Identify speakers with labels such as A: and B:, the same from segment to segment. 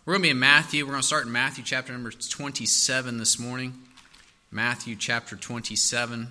A: We're going to be in Matthew. We're going to start in Matthew chapter number 27 this morning. Matthew chapter 27.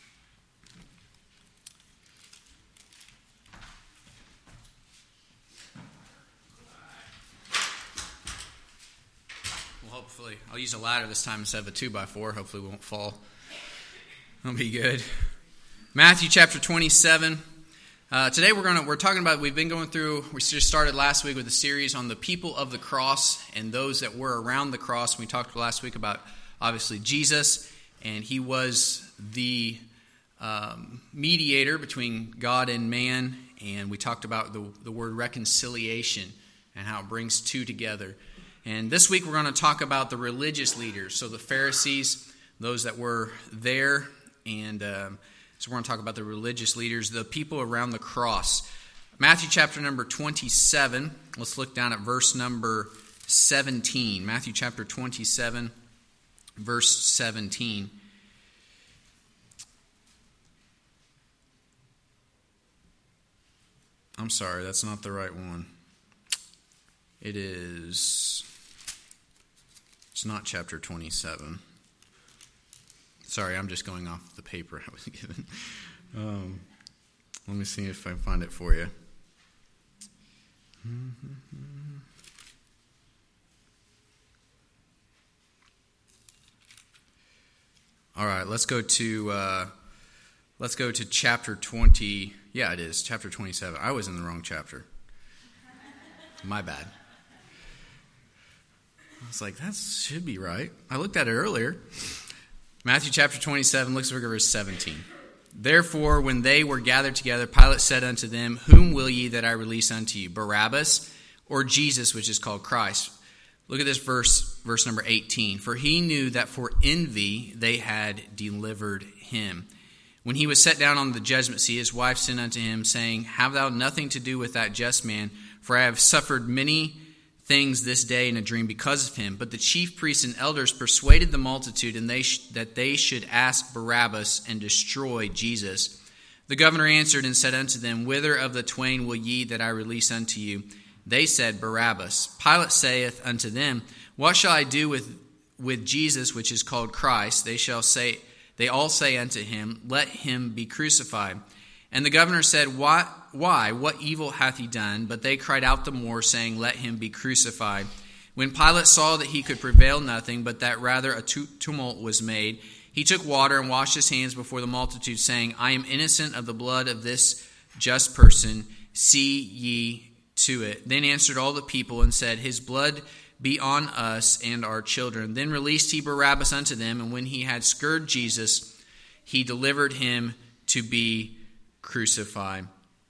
A: Well, hopefully, I'll use a ladder this time instead of a 2x4. Hopefully we won't fall. That'll be good. Matthew chapter 27. Today we're talking about, we just started last week with a series on the people of the cross and those that were around the cross. We talked last week about, obviously, Jesus, and he was the mediator between God and man, and we talked about the word reconciliation and how it brings two together. And this week we're going to talk about the religious leaders, so the Pharisees, those that were there, and so we're going to talk about the religious leaders, the people around the cross. Matthew chapter number 27. Let's look down at verse number 17. Matthew chapter 27, verse 17. I'm sorry, that's not the right one. It's not chapter 27. Sorry, I'm just going off the paper I was given. Let me see if I can find it for you. All right, let's go to chapter 20. Yeah, it is chapter 27. I was in the wrong chapter. My bad. I was like, that should be right. I looked at it earlier. Matthew chapter 27, looks at verse 17. Therefore, when they were gathered together, Pilate said unto them, Whom will ye that I release unto you, Barabbas or Jesus, which is called Christ? Look at this verse number 18. For he knew that for envy they had delivered him. When he was set down on the judgment seat, his wife sent unto him, saying, Have thou nothing to do with that just man, for I have suffered many things this day in a dream because of him. But the chief priests and elders persuaded the multitude that they should ask Barabbas and destroy Jesus. The governor answered and said unto them, Whither of the twain will ye that I release unto you? They said, Barabbas. Pilate saith unto them, What shall I do with Jesus, which is called Christ? They all say unto him, Let him be crucified. And the governor said, Why? What evil hath he done? But they cried out the more, saying, Let him be crucified. When Pilate saw that he could prevail nothing, but that rather a tumult was made, he took water and washed his hands before the multitude, saying, I am innocent of the blood of this just person. See ye to it. Then answered all the people and said, His blood be on us and our children. Then released he Barabbas unto them, and when he had scourged Jesus, he delivered him to be crucified.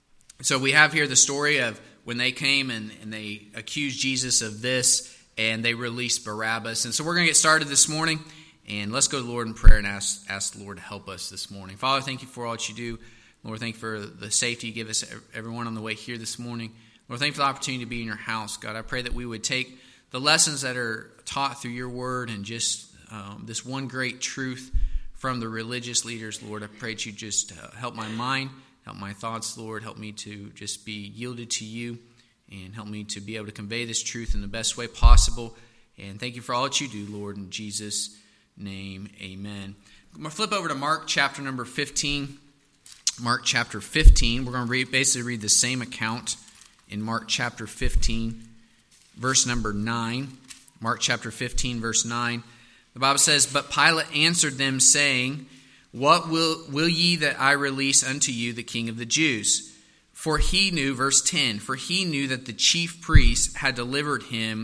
A: So we have here the story of when they came and they accused Jesus of this, and they released Barabbas. And so we're going to get started this morning, and let's go to the Lord in prayer and ask the Lord to help us this morning. Father, thank you for all that you do. Lord, thank you for the safety you give us, everyone on the way here this morning. Lord, thank you for the opportunity to be in your house. God, I pray that we would take the lessons that are taught through your word and just this one great truth from the religious leaders. Lord, I pray that you just help my mind, help my thoughts, Lord. Help me to just be yielded to you and help me to be able to convey this truth in the best way possible. And thank you for all that you do, Lord. In Jesus' name, amen. I'm going to flip over to Mark chapter number 15. Mark chapter 15. We're going to basically read the same account in Mark chapter 15, verse number 9. Mark chapter 15, verse 9. The Bible says, But Pilate answered them, saying, What will ye that I release unto you the King of the Jews? For he knew, verse 10, for he knew that the chief priests had delivered him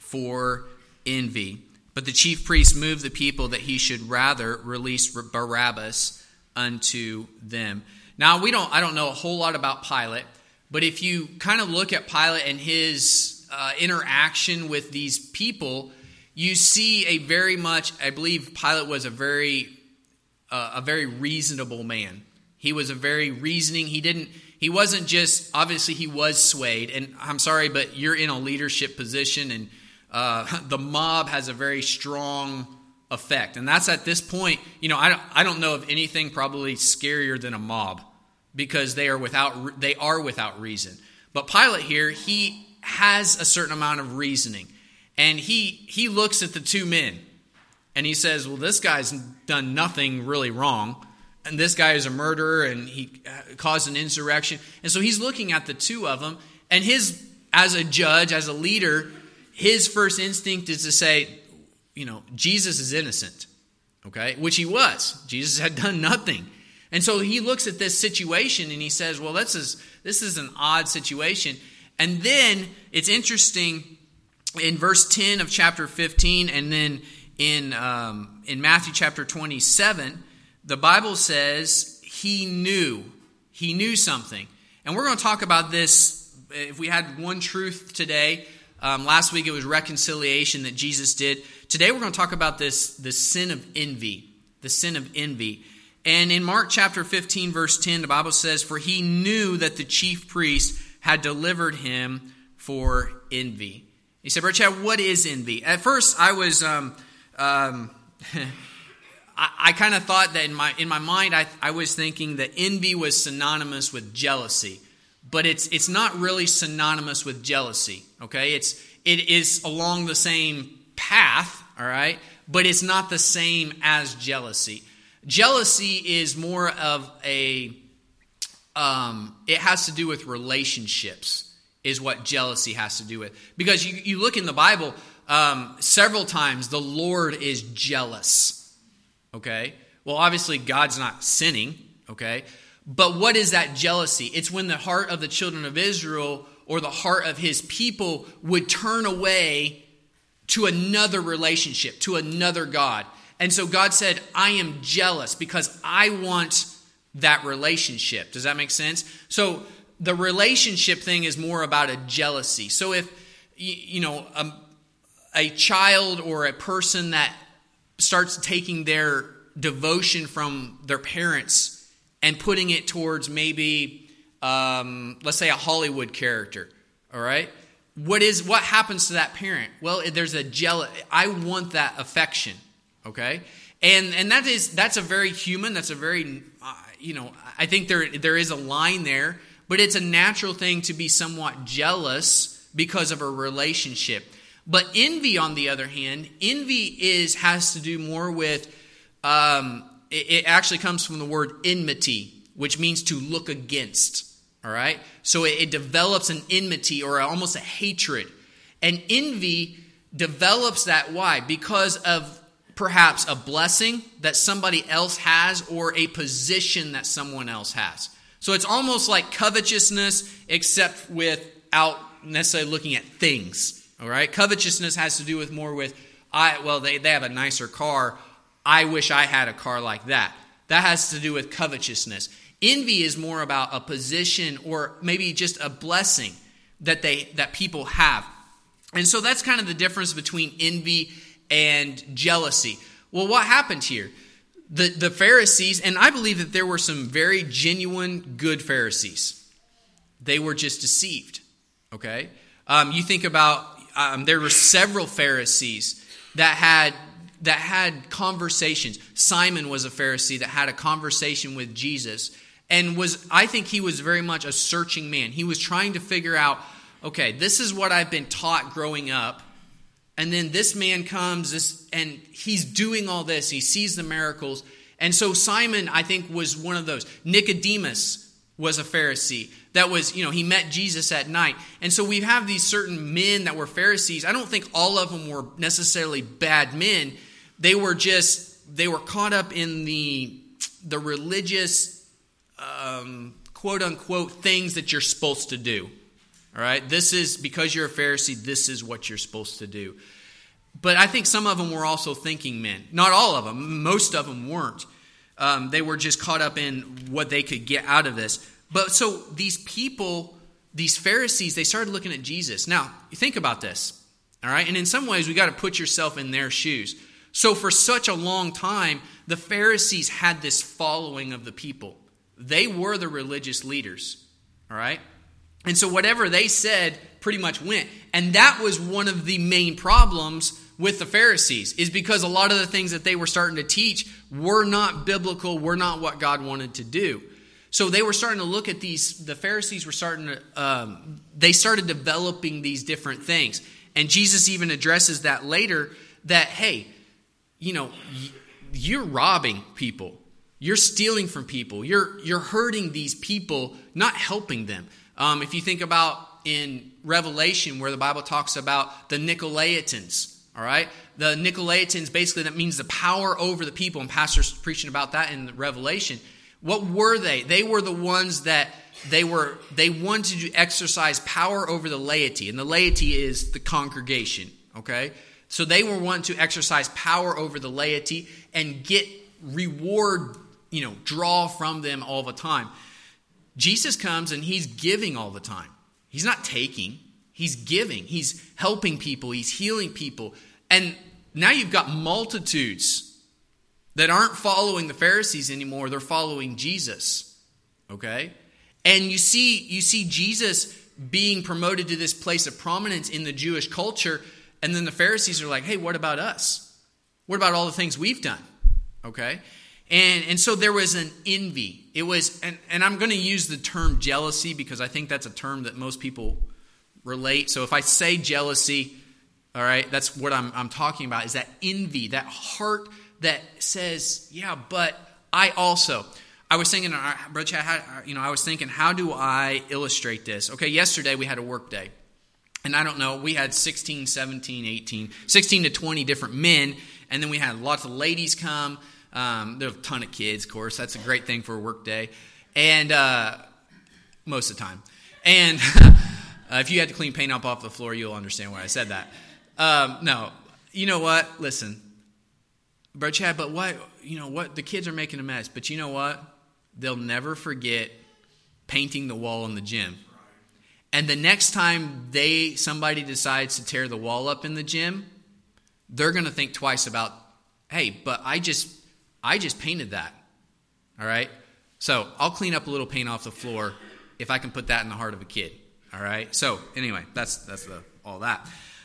A: for envy. But the chief priests moved the people that he should rather release Barabbas unto them. Now, I don't know a whole lot about Pilate, but if you kind of look at Pilate and his interaction with these people, you see I believe Pilate was a very reasonable man. He was a very reasoning. He wasn't just, obviously he was swayed, and I'm sorry, but you're in a leadership position, and the mob has a very strong effect. And that's at this point, I don't know of anything probably scarier than a mob, because they are without reason. But Pilate here, he has a certain amount of reasoning. And he looks at the two men, and he says, well, this guy's done nothing really wrong, and this guy is a murderer, and he caused an insurrection. And so he's looking at the two of them, and as a judge, as a leader, his first instinct is to say, Jesus is innocent, okay? Which he was. Jesus had done nothing. And so he looks at this situation and he says, well, this is an odd situation. And then it's interesting in verse 10 of chapter 15, and then in Matthew chapter 27, the Bible says he knew something. And we're going to talk about this. If we had one truth today, last week it was reconciliation that Jesus did. Today we're going to talk about the sin of envy, the sin of envy. And in Mark chapter 15, verse 10, the Bible says, for he knew that the chief priest had delivered him for envy. He said, Brother Chad, what is envy? At first I was, I kind of thought that in my mind, I was thinking that envy was synonymous with jealousy. But it's not really synonymous with jealousy, okay? It is along the same path, all right? But it's not the same as jealousy. Jealousy is more of it has to do with relationships, is what jealousy has to do with. Because you look in the Bible, several times the Lord is jealous, okay? Well, obviously God's not sinning, okay? But what is that jealousy? It's when the heart of the children of Israel or the heart of his people would turn away to another relationship, to another God. And so God said, I am jealous because I want that relationship. Does that make sense? So the relationship thing is more about a jealousy. So if, a child or a person that starts taking their devotion from their parents and putting it towards maybe, let's say, a Hollywood character, all right? What happens to that parent? Well, there's I want that affection, okay? And that's a very human, that's a very, I think there is a line there, but it's a natural thing to be somewhat jealous because of a relationship. But envy, on the other hand, has to do more with, it actually comes from the word enmity, which means to look against. All right? So it develops an enmity or almost a hatred. And envy develops that. Why? Because of perhaps a blessing that somebody else has or a position that someone else has. So it's almost like covetousness, except without necessarily looking at things. All right? Covetousness has to do with more with, they have a nicer car. I wish I had a car like that. That has to do with covetousness. Envy is more about a position or maybe just a blessing that people have. And so that's kind of the difference between envy and jealousy. Well, what happened here? The Pharisees, and I believe that there were some very genuine good Pharisees. They were just deceived. Okay? You think about, there were several Pharisees that had conversations. Simon was a Pharisee that had a conversation with Jesus, and I think he was very much a searching man. He was trying to figure out, okay, this is what I've been taught growing up, and then this man comes, and he's doing all this. He sees the miracles, and so Simon, I think, was one of those. Nicodemus was a Pharisee that was, he met Jesus at night. And so we have these certain men that were Pharisees. I don't think all of them were necessarily bad men. They were caught up in the religious, quote unquote, things that you're supposed to do. All right. This is, because you're a Pharisee, this is what you're supposed to do. But I think some of them were also thinking men. Not all of them. Most of them weren't. They were just caught up in what they could get out of this. But so these people, these Pharisees, they started looking at Jesus. Now, you think about this. All right. And in some ways, we got to put yourself in their shoes. So for such a long time, the Pharisees had this following of the people. They were the religious leaders, all right? And so whatever they said pretty much went. And that was one of the main problems with the Pharisees, is because a lot of the things that they were starting to teach were not biblical, were not what God wanted to do. So they were starting to look at the Pharisees were starting to, they started developing these different things. And Jesus even addresses that later, that, hey, you're robbing people. You're stealing from people. You're hurting these people, not helping them. If you think about in Revelation where the Bible talks about the Nicolaitans, all right? The Nicolaitans, basically, that means the power over the people, and pastors preaching about that in Revelation. What were they? They were the ones that they wanted to exercise power over the laity, and the laity is the congregation, okay? So they were wanting to exercise power over the laity and get reward, draw from them all the time. Jesus comes and he's giving all the time. He's not taking, he's giving. He's helping people, he's healing people. And now you've got multitudes that aren't following the Pharisees anymore, they're following Jesus. Okay? And you see Jesus being promoted to this place of prominence in the Jewish culture, and then the Pharisees are like, hey, what about us? What about all the things we've done? Okay? And so there was an envy. It was, and I'm going to use the term jealousy because I think that's a term that most people relate. So if I say jealousy, all right, that's what I'm talking about, is that envy, that heart that says, yeah, but I also. I was thinking, Brother Chad, how do I illustrate this? Okay, yesterday we had a work day. And I don't know, we had 16, 17, 18, 16 to 20 different men. And then we had lots of ladies come. There were a ton of kids, of course. That's a great thing for a work day. And most of the time. And if you had to clean paint up off the floor, you'll understand why I said that. No, you know what? Listen, Brother Chad, but what? The kids are making a mess. But you know what? They'll never forget painting the wall in the gym. And the next time somebody decides to tear the wall up in the gym, they're going to think twice about, hey, but I just painted that. All right? So I'll clean up a little paint off the floor if I can put that in the heart of a kid. All right? So anyway, that's all that.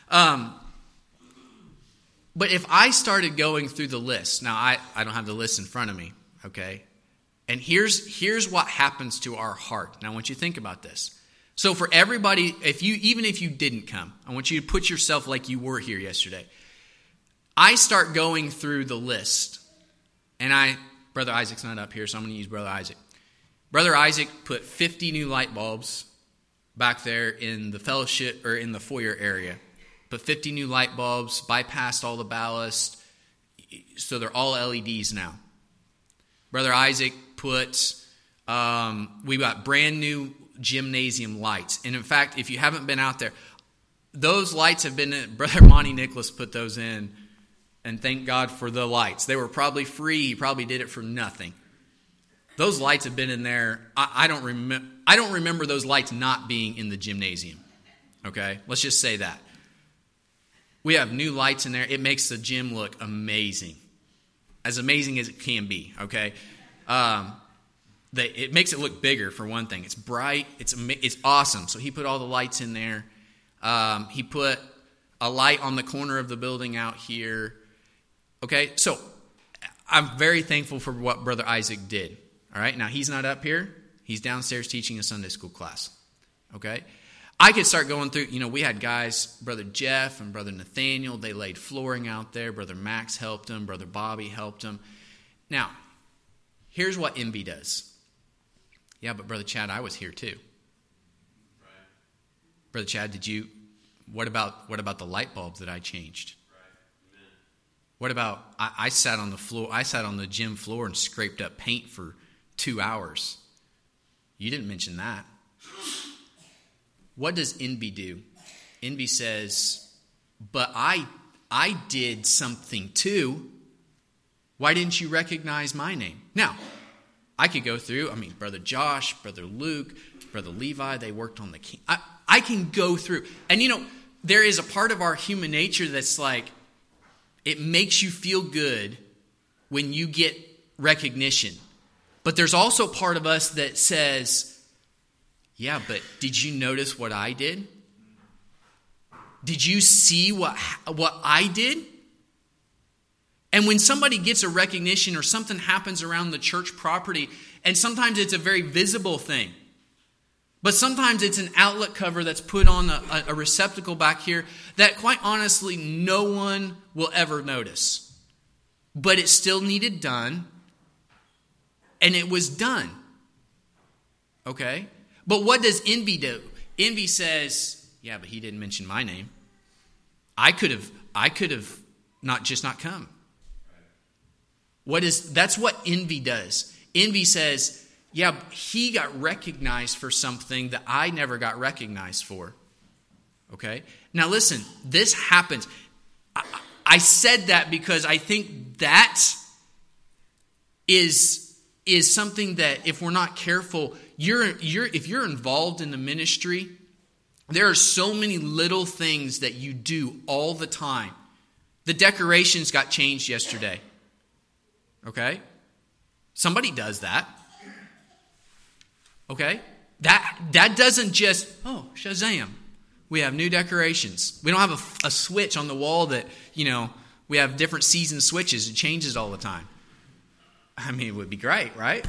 A: But if I started going through the list, now I don't have the list in front of me, okay? And here's what happens to our heart. Now I want you to think about this. So for everybody, even if you didn't come, I want you to put yourself like you were here yesterday. I start going through the list. And Brother Isaac's not up here, so I'm going to use Brother Isaac. Brother Isaac put 50 new light bulbs back there in the fellowship or in the foyer area. Put 50 new light bulbs, bypassed all the ballast, so they're all LEDs now. Brother Isaac put, we got brand new gymnasium lights. And in fact, if you haven't been out there, those lights have been in. Brother Monty Nicholas put those in, and thank God for the lights. They were probably free. He probably did it for nothing. Those lights have been in there. I don't remember those lights not being in the gymnasium. Okay? Let's just say that. We have new lights in there. It makes the gym look amazing. As amazing as it can be, okay? It makes it look bigger, for one thing. It's bright. It's awesome. So he put all the lights in there. He put a light on the corner of the building out here. Okay, so I'm very thankful for what Brother Isaac did. All right, now he's not up here. He's downstairs teaching a Sunday school class. Okay? I could start going through, we had guys, Brother Jeff and Brother Nathaniel, they laid flooring out there. Brother Max helped them. Brother Bobby helped them. Now, here's what envy does. Yeah, but Brother Chad, I was here too. Right. Brother Chad, what about the light bulbs that I changed? Right. Amen. What about, I sat on the floor, I sat on the gym floor and scraped up paint for 2 hours. You didn't mention that. What does envy do? Envy says, but I did something too. Why didn't you recognize my name? Now, I could go through, Brother Josh, Brother Luke, Brother Levi, they worked on the king. I can go through. And there is a part of our human nature that's like, it makes you feel good when you get recognition. But there's also part of us that says, yeah, but did you notice what I did? Did you see what I did? And when somebody gets a recognition or something happens around the church property, and sometimes it's a very visible thing, But sometimes it's an outlet cover that's put on a receptacle back here that quite honestly no one will ever notice. But it still needed done, and it was done. Okay? But what does envy do? Envy says, yeah, but he didn't mention my name. I could have not come. That's what envy does. Envy says, yeah, he got recognized for something that I never got recognized for. Okay? Now listen, this happens. I said that because I think that is something that if we're not careful, if you're involved in the ministry, there are so many little things that you do all the time. The decorations got changed yesterday. Okay? Somebody does that. Okay? That doesn't just, oh, Shazam. We have new decorations. We don't have a switch on the wall that, we have different season switches. It changes all the time. I mean, it would be great, right?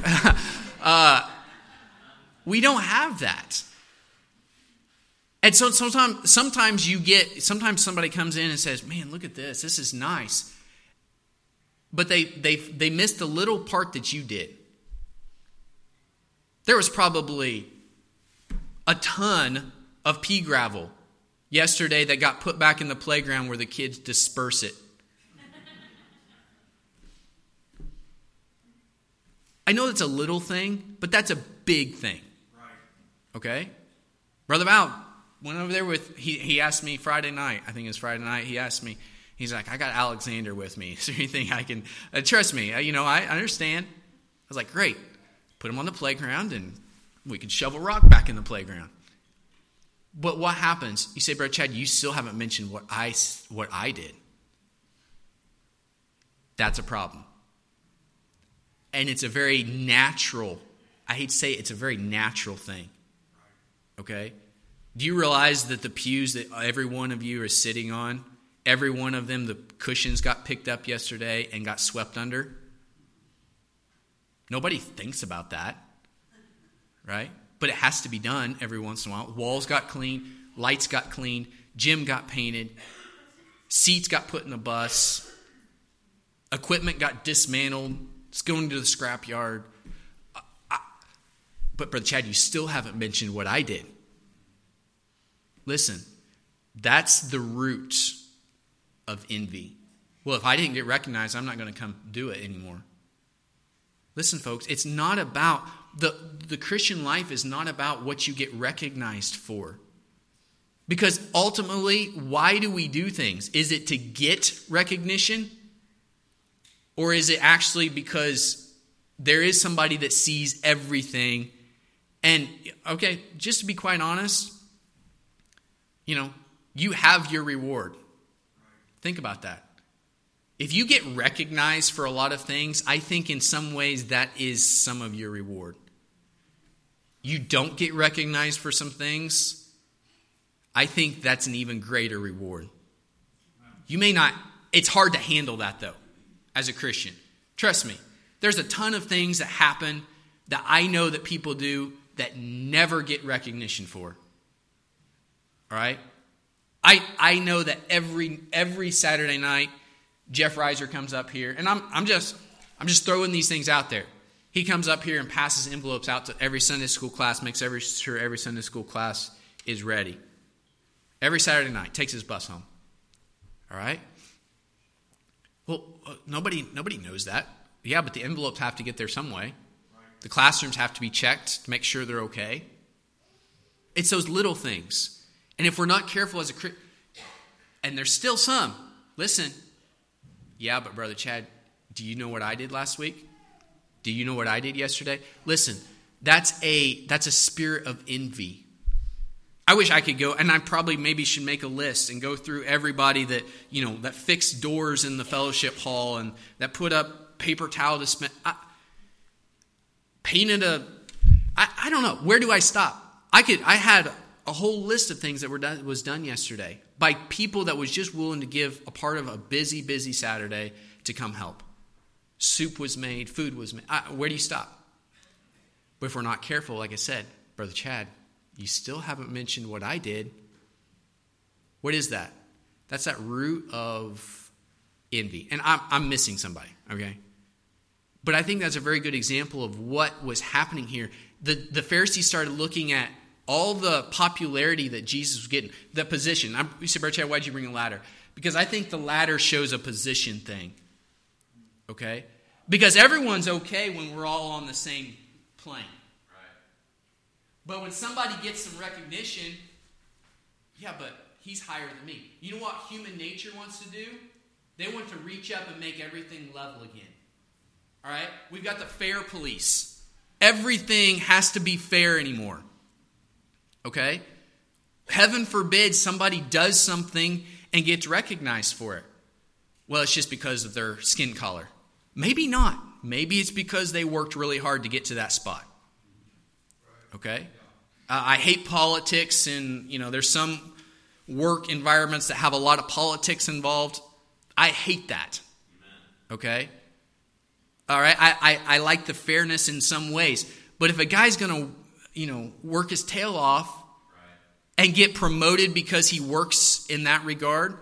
A: We don't have that. And so sometimes somebody comes in and says, man, look at this. This is nice. But they missed the little part that you did. There was probably a ton of pea gravel yesterday that got put back in the playground where the kids disperse it. I know it's a little thing, but that's a big thing. Okay? Brother Val went over there he asked me Friday night. I think it was Friday night. He asked me, he's like, I got Alexander with me. Is there anything I can, trust me, I understand. I was like, great. Put him on the playground and we can shovel rock back in the playground. But what happens? You say, Brother Chad, you still haven't mentioned what I did. That's a problem. And it's a very natural, I hate to say it, it's a very natural thing. Okay? Do you realize that the pews that every one of you are sitting on, every one of them, the cushions got picked up yesterday and got swept under? Nobody thinks about that, right? But it has to be done every once in a while. Walls got cleaned, lights got cleaned, gym got painted, seats got put in the bus, equipment got dismantled, it's going to the scrapyard. But Brother Chad, you still haven't mentioned what I did. Listen, that's the root of envy. Well, if I didn't get recognized, I'm not going to come do it anymore. Listen, folks, it's not about, the Christian life is not about what you get recognized for. Because ultimately, why do we do things? Is it to get recognition? Or is it actually because there is somebody that sees everything? And, okay, just to be quite honest, you have your reward. Think about that. If you get recognized for a lot of things, I think in some ways that is some of your reward. You don't get recognized for some things, I think that's an even greater reward. You may not, it's hard to handle that though, as a Christian. Trust me, there's a ton of things that happen that I know that people do that never get recognition for. All right? I know that every Saturday night, Jeff Reiser comes up here, and I'm just throwing these things out there. He comes up here and passes envelopes out to every Sunday school class, makes sure every Sunday school class is ready. Every Saturday night, takes his bus home. All right? Well, nobody knows that. Yeah, but the envelopes have to get there some way. The classrooms have to be checked to make sure they're okay. It's those little things. And if we're not careful as a Christian, and there's still some, listen, yeah, but Brother Chad, do you know what I did last week? Do you know what I did yesterday? Listen, that's a spirit of envy. I wish I could go, and I probably maybe should make a list and go through everybody that, that fixed doors in the fellowship hall and that put up paper towel dispenser. Painted I don't know. Where do I stop? I had a whole list of things that was done yesterday by people that was just willing to give a part of a busy, busy Saturday to come help. Soup was made, food was made. Where do you stop? But if we're not careful, like I said, Brother Chad, you still haven't mentioned what I did. What is that? That's that root of envy. And I'm missing somebody, okay? But I think that's a very good example of what was happening here. The Pharisees started looking at all the popularity that Jesus was getting, the position. You said, Brother Chad, why'd you bring a ladder? Because I think the ladder shows a position thing, okay? Because everyone's okay when we're all on the same plane. Right. But when somebody gets some recognition, yeah, but he's higher than me. You know what human nature wants to do? They want to reach up and make everything level again. All right? We've got the fair police. Everything has to be fair anymore. Okay? Heaven forbid somebody does something and gets recognized for it. Well, it's just because of their skin color. Maybe not. Maybe it's because they worked really hard to get to that spot. Okay? I hate politics, and there's some work environments that have a lot of politics involved. I hate that. Okay? All right? I like the fairness in some ways. But if a guy's going to, work his tail off and get promoted because he works in that regard,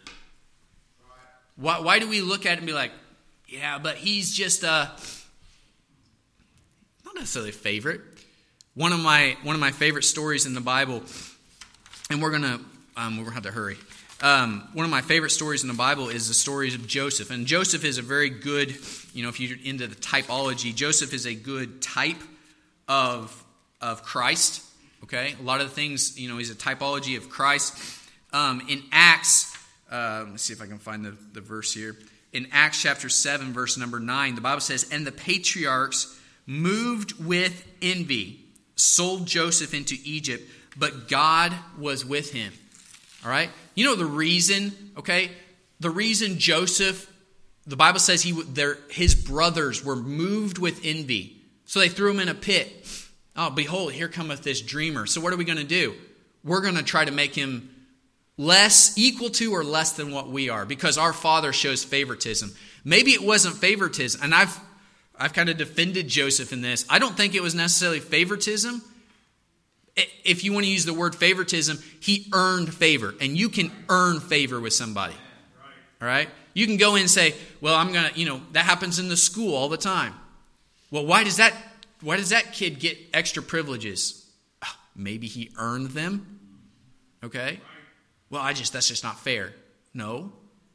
A: why do we look at it and be like, yeah, but he's just not necessarily a favorite. One of my favorite stories in the Bible, and we're gonna have to hurry. One of my favorite stories in the Bible is the stories of Joseph, and Joseph is a very good, if you're into the typology, Joseph is a good type of Christ. Okay, a lot of the things, he's a typology of Christ. In Acts, let's see if I can find the verse here. In Acts chapter 7, verse number 9, the Bible says, "And the patriarchs, moved with envy, sold Joseph into Egypt, but God was with him." All right? You know the reason, okay? The reason Joseph, the Bible says his brothers were moved with envy. So they threw him in a pit. Oh, behold, here cometh this dreamer. So what are we going to do? We're going to try to make him equal to or less than what we are, because our father shows favoritism. Maybe it wasn't favoritism, and I've kind of defended Joseph in this. I don't think it was necessarily favoritism. If you want to use the word favoritism, he earned favor, and you can earn favor with somebody. All right? You can go in and say, well, I'm going to, that happens in the school all the time. Well, why does that kid get extra privileges? Maybe he earned them. Okay? Well, that's just not fair. No.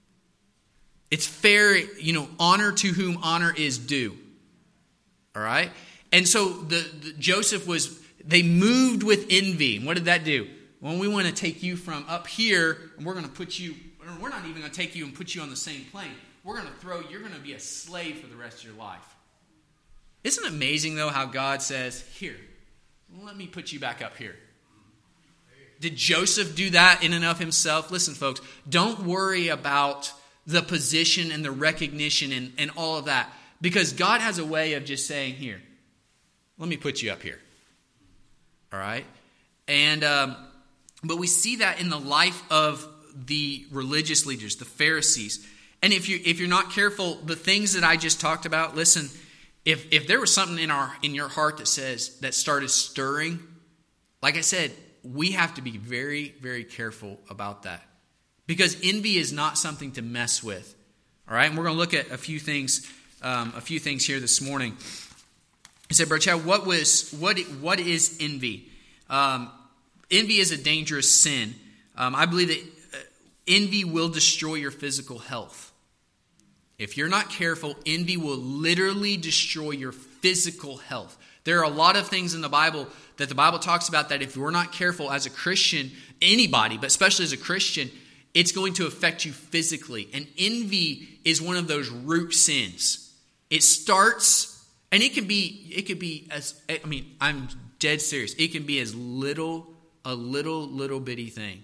A: It's fair, honor to whom honor is due. All right? And so the Joseph they moved with envy. And what did that do? Well, we want to take you from up here, and we're going to put you, or we're not even going to take you and put you on the same plane. You're going to be a slave for the rest of your life. Isn't it amazing, though, how God says, here, let me put you back up here. Did Joseph do that in and of himself? Listen, folks, don't worry about the position and the recognition and all of that, because God has a way of just saying, here, let me put you up here. All right? And but we see that in the life of the religious leaders, the Pharisees. And if you're not careful, the things that I just talked about, listen, if there was something in your heart that started stirring, like I said, we have to be very, very careful about that, because envy is not something to mess with. All right, and we're going to look at a few things here this morning. He said, Brother Chad, what is envy? Envy is a dangerous sin. I believe that envy will destroy your physical health. If you're not careful, envy will literally destroy your physical health. There are a lot of things in the Bible that the Bible talks about that if we're not careful as a Christian, anybody, but especially as a Christian, it's going to affect you physically. And envy is one of those root sins. It starts, and it could be I'm dead serious. It can be a little bitty thing.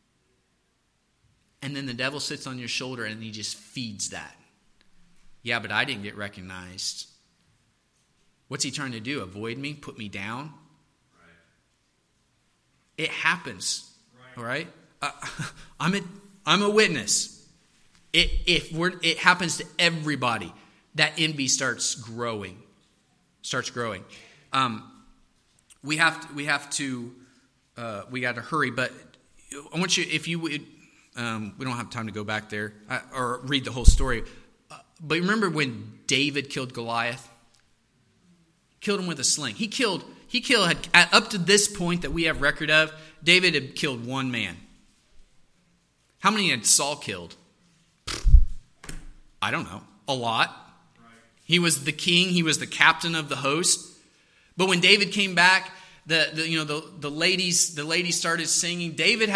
A: And then the devil sits on your shoulder and he just feeds that. Yeah, but I didn't get recognized. What's he trying to do? Avoid me? Put me down? Right. It happens. Right. All right? I'm a witness. It happens to everybody. That envy starts growing. We have to we got to hurry, but I want you, if you would, we don't have time to go back there or read the whole story. But remember when David killed Goliath? Killed him with a sling. He killed up to this point that we have record of, David had killed one man. How many had Saul killed? I don't know. A lot. He was the king. He was the captain of the host. But when David came back, the ladies started singing.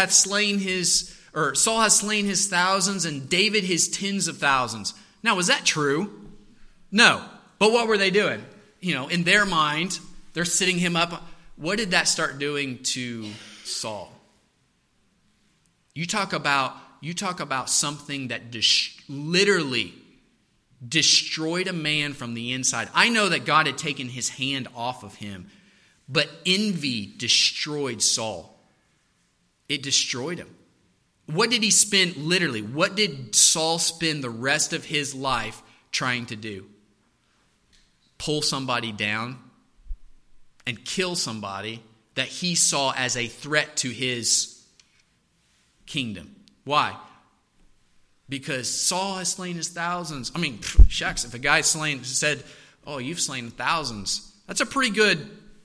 A: Saul has slain his thousands, and David his tens of thousands. Now, was that true? No. But what were they doing? In their mind, they're sitting him up. What did that start doing to Saul? You talk about something that literally destroyed a man from the inside. I know that God had taken his hand off of him, but envy destroyed Saul. It destroyed him. What did he spend, literally, what did Saul spend the rest of his life trying to do? Pull somebody down and kill somebody that he saw as a threat to his kingdom. Why? Because Saul has slain his thousands. I mean, shucks, if a guy said, oh, you've slain thousands, that's a pretty good.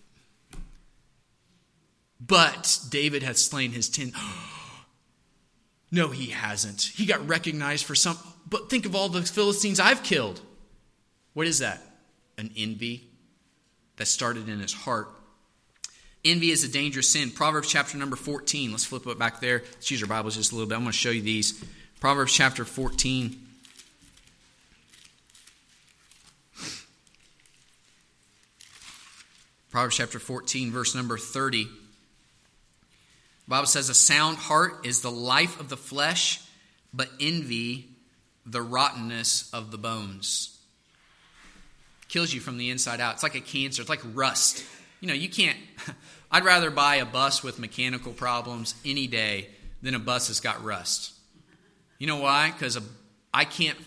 A: But David has slain his 10. No, he hasn't. He got recognized for some. But think of all the Philistines I've killed. What is that? An envy that started in his heart. Envy is a dangerous sin. Proverbs chapter number 14. Let's flip it back there. Let's use our Bibles just a little bit. I'm going to show you these. Proverbs chapter 14. Proverbs chapter 14, verse number 30. The Bible says, a sound heart is the life of the flesh, but envy the rottenness of the bones. Kills you from the inside out. It's like a cancer. It's like rust. You can't. I'd rather buy a bus with mechanical problems any day than a bus that's got rust. You know why? Because I can't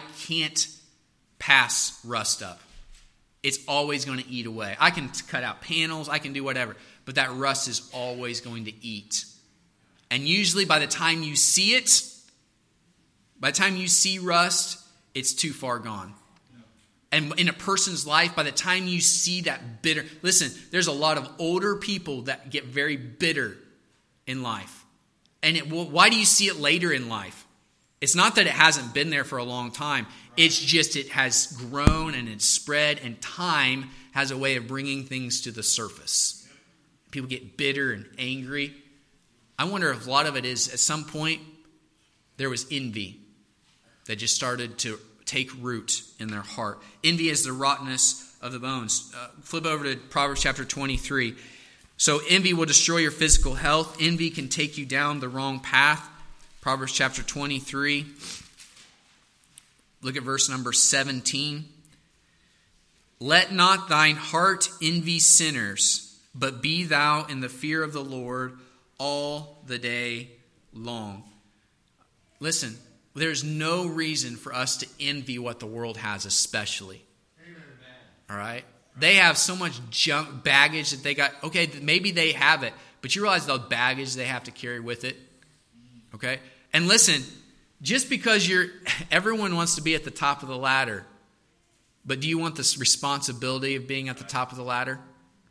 A: pass rust up. It's always going to eat away. I can cut out panels. I can do whatever. But that rust is always going to eat. And usually by the time you see it, by the time you see rust, it's too far gone. And in a person's life, by the time you see that bitter... Listen, there's a lot of older people that get very bitter in life. And why do you see it later in life? It's not that it hasn't been there for a long time. It's just it has grown and it's spread, and time has a way of bringing things to the surface. People get bitter and angry. I wonder if a lot of it is, at some point, there was envy that just started to take root in their heart. Envy is the rottenness of the bones. Flip over to Proverbs chapter 23. So envy will destroy your physical health. Envy can take you down the wrong path. Proverbs chapter 23. Look at verse number 17. Let not thine heart envy sinners, but be thou in the fear of the Lord all the day long. Listen, there's no reason for us to envy what the world has, especially. All right? They have so much junk baggage that they got. Okay, maybe they have it, but you realize the baggage they have to carry with it. Okay? And listen, just because everyone wants to be at the top of the ladder, but do you want this responsibility of being at the top of the ladder?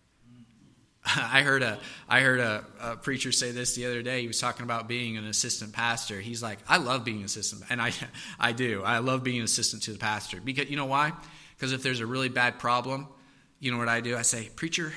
A: I heard a preacher say this the other day. He was talking about being an assistant pastor. He's like, I love being an assistant. And I do. I love being an assistant to the pastor. Because you know why? Because if there's a really bad problem, you know what I do? I say, preacher,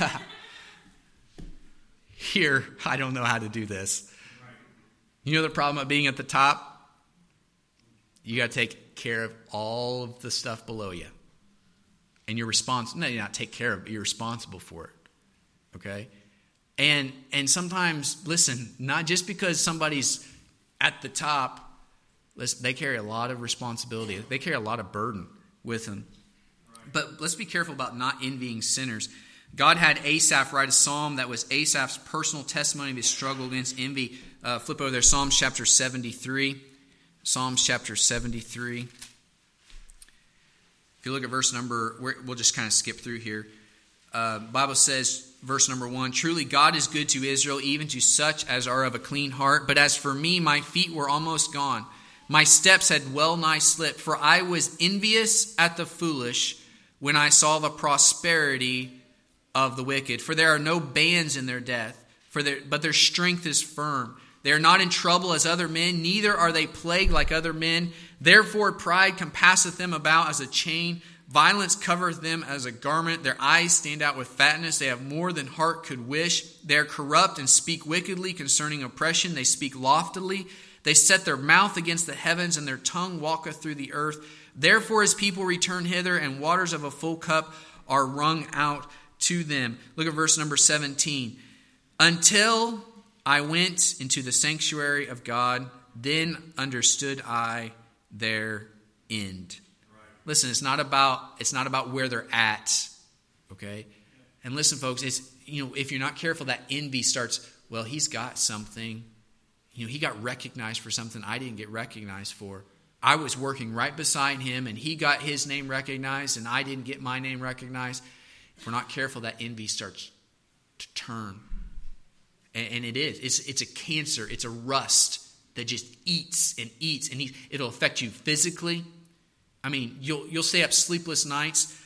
A: here, I don't know how to do this. You know the problem of being at the top? You got to take care of all of the stuff below you. And you're responsible. No, you're not take care of it. You're responsible for it. Okay? And sometimes, listen, not just because somebody's at the top, listen, they carry a lot of responsibility. They carry a lot of burden with them. But let's be careful about not envying sinners. God had Asaph write a psalm that was Asaph's personal testimony of his struggle against envy. Flip over there, Psalms chapter 73. Psalms chapter 73. If you look at verse number, we'll just kind of skip through here. Bible says, verse number 1, truly God is good to Israel, even to such as are of a clean heart. But as for me, my feet were almost gone. My steps had well nigh slipped, for I was envious at the foolish when I saw the prosperity of the wicked. For there are no bands in their death, but their strength is firm. They are not in trouble as other men, neither are they plagued like other men. Therefore pride compasseth them about as a chain. Violence covereth them as a garment. Their eyes stand out with fatness. They have more than heart could wish. They are corrupt and speak wickedly concerning oppression. They speak loftily. They set their mouth against the heavens, and their tongue walketh through the earth. Therefore his people return hither, and waters of a full cup are wrung out to them. Look at verse number 17. Until I went into the sanctuary of God, then understood I their end. Listen, it's not about where they're at, okay? And listen, folks, it's, if you're not careful, that envy starts. Well, he's got something. He got recognized for something I didn't get recognized for. I was working right beside him, and he got his name recognized, and I didn't get my name recognized. If we're not careful, that envy starts to turn, and it is. It's a cancer. It's a rust that just eats and eats, and it'll affect you physically. I mean, you'll stay up sleepless nights.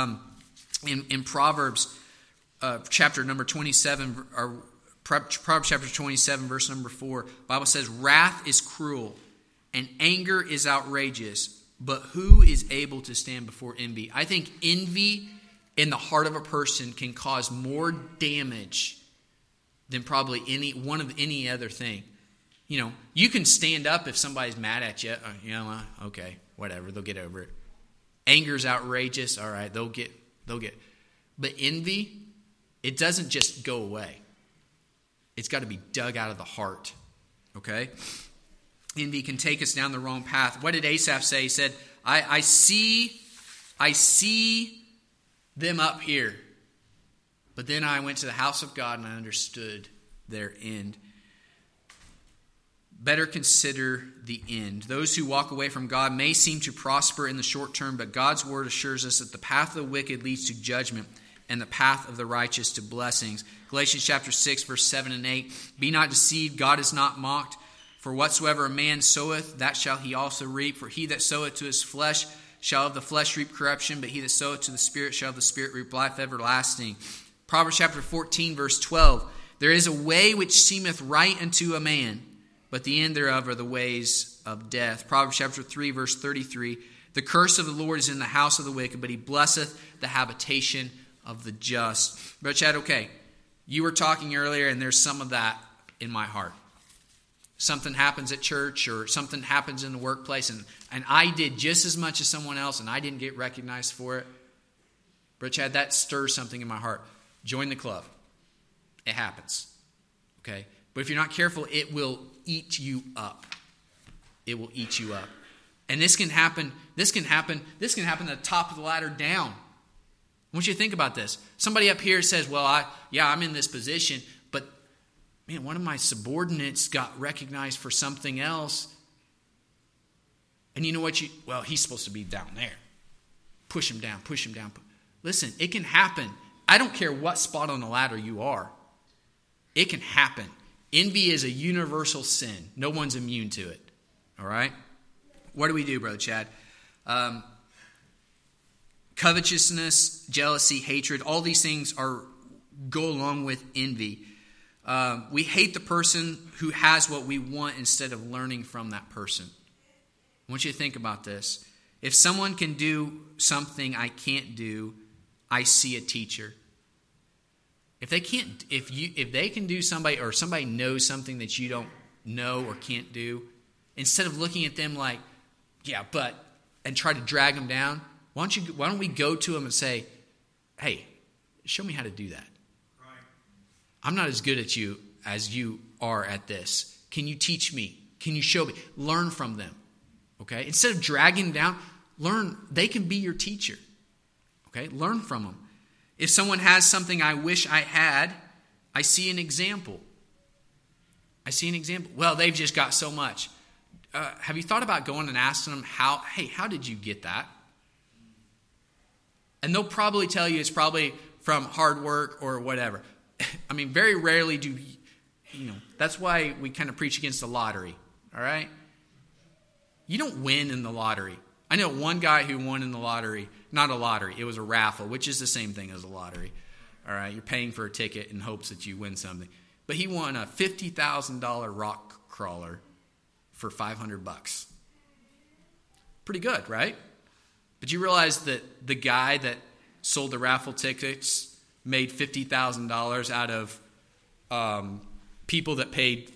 A: In Proverbs chapter number 27, or Proverbs chapter 27, verse number 4, the Bible says, wrath is cruel and anger is outrageous, but who is able to stand before envy? I think envy in the heart of a person can cause more damage than probably any other thing. You can stand up if somebody's mad at you. Okay, whatever, they'll get over it. Anger's outrageous. All right, they'll get. But envy, it doesn't just go away. It's got to be dug out of the heart. Okay? Envy can take us down the wrong path. What did Asaph say? He said, I see them up here. But then I went to the house of God and I understood their end. Better consider the end. Those who walk away from God may seem to prosper in the short term, but God's word assures us that the path of the wicked leads to judgment and the path of the righteous to blessings. Galatians chapter 6, verse 7 and 8. Be not deceived, God is not mocked. For whatsoever a man soweth, that shall he also reap. For he that soweth to his flesh shall of the flesh reap corruption, but he that soweth to the Spirit shall of the Spirit reap life everlasting. Proverbs chapter 14, verse 12. There is a way which seemeth right unto a man, but the end thereof are the ways of death. Proverbs chapter 3, verse 33. The curse of the Lord is in the house of the wicked, but he blesseth the habitation of the just. Brother Chad, okay, you were talking earlier, and there's some of that in my heart. Something happens at church or something happens in the workplace, and I did just as much as someone else, and I didn't get recognized for it. Brother Chad, that stirs something in my heart. Join the club. It happens. Okay? But if you're not careful, it will eat you up. It will eat you up. And this can happen at the top of the ladder down. I want you to think about this. Somebody up here says, well, I'm in this position, but man, one of my subordinates got recognized for something else. And you know what? He's supposed to be down there. Push him down. Listen, it can happen. I don't care what spot on the ladder you are. It can happen. Envy is a universal sin. No one's immune to it. All right? What do we do, Brother Chad? Covetousness, jealousy, hatred, all these things go along with envy. We hate the person who has what we want instead of learning from that person. I want you to think about this. If someone can do something I can't do, I see a teacher. If they can do somebody, or somebody knows something that you don't know or can't do, instead of looking at them like, yeah, but, and try to drag them down, why don't we go to them and say, hey, show me how to do that. Right. I'm not as good at you as you are at this. Can you teach me? Can you show me? Learn from them. Okay? Instead of dragging them down, learn. They can be your teacher. Okay? Learn from them. If someone has something I wish I had, I see an example. Well, they've just got so much. Have you thought about going and asking them, how did you get that? And they'll probably tell you it's probably from hard work or whatever. very rarely do, that's why we kind of preach against the lottery, all right? You don't win in the lottery. I know one guy who won in the lottery, not a lottery, it was a raffle, which is the same thing as a lottery, all right? You're paying for a ticket in hopes that you win something. But he won a $50,000 rock crawler for $500. Pretty good, right? But you realize that the guy that sold the raffle tickets made $50,000 out of people that paid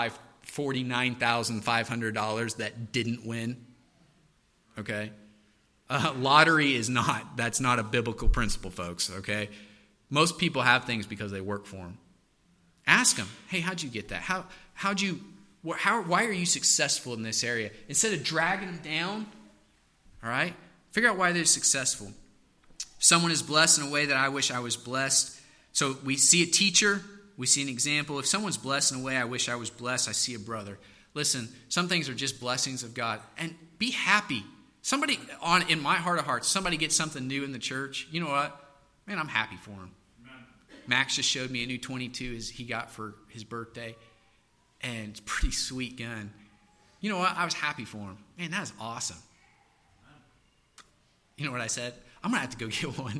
A: $49,500 that didn't win. Okay? Lottery that's not a biblical principle, folks. Okay? Most people have things because they work for them. Ask them, hey, how'd you get that? Why are you successful in this area? Instead of dragging them down, all right? Figure out why they're successful. Someone is blessed in a way that I wish I was blessed. So we see a teacher, we see an example. If someone's blessed in a way I wish I was blessed, I see a brother. Listen, some things are just blessings of God. And be happy. In my heart of hearts, somebody gets something new in the church. You know what? Man, I'm happy for him. Max just showed me a new 22 he got for his birthday. And it's a pretty sweet gun. You know what? I was happy for him. Man, that is awesome. You know what I said? I'm going to have to go get one.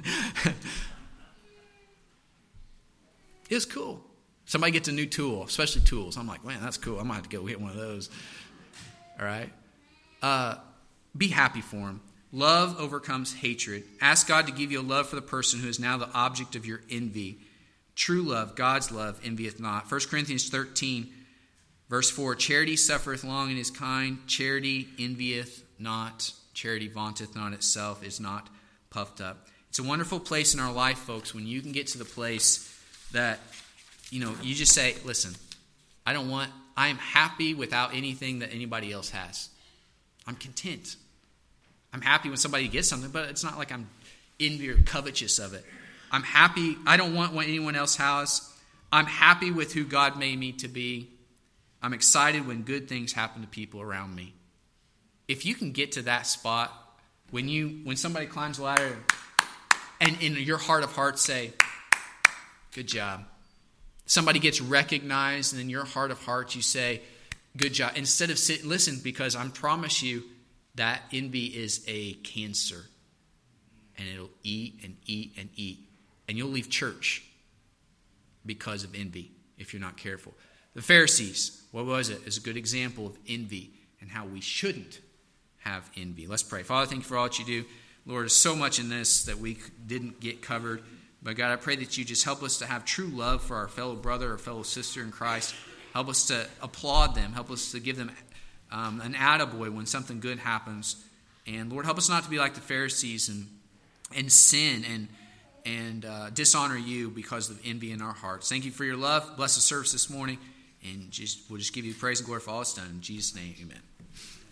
A: It was cool. Somebody gets a new tool, especially tools. I'm like, man, that's cool. I'm going to have to go get one of those. All right? Be happy for him. Love overcomes hatred. Ask God to give you a love for the person who is now the object of your envy. True love, God's love, envieth not. 1 Corinthians 13, verse 4, charity suffereth long and is kind. Charity envieth not. Charity vaunteth not itself, is not puffed up. It's a wonderful place in our life, folks, when you can get to the place that, you just say, listen, I am happy without anything that anybody else has. I'm content. I'm happy when somebody gets something, but it's not like I'm envy or covetous of it. I'm happy. I don't want what anyone else has. I'm happy with who God made me to be. I'm excited when good things happen to people around me. If you can get to that spot, when somebody climbs the ladder and in your heart of hearts say, good job. Somebody gets recognized and in your heart of hearts you say, good job. Instead of listen, because I promise you that envy is a cancer. And it'll eat and eat and eat. And you'll leave church because of envy if you're not careful. The Pharisees, what was it? It's a good example of envy and how we shouldn't have envy. Let's pray. Father, thank you for all that you do. Lord, there's so much in this that we didn't get covered. But God, I pray that you just help us to have true love for our fellow brother or fellow sister in Christ. Help us to applaud them. Help us to give them an attaboy when something good happens. And Lord, help us not to be like the Pharisees and sin and dishonor you because of envy in our hearts. Thank you for your love. Bless the service this morning. And we'll just give you praise and glory for all it's done. In Jesus' name, amen.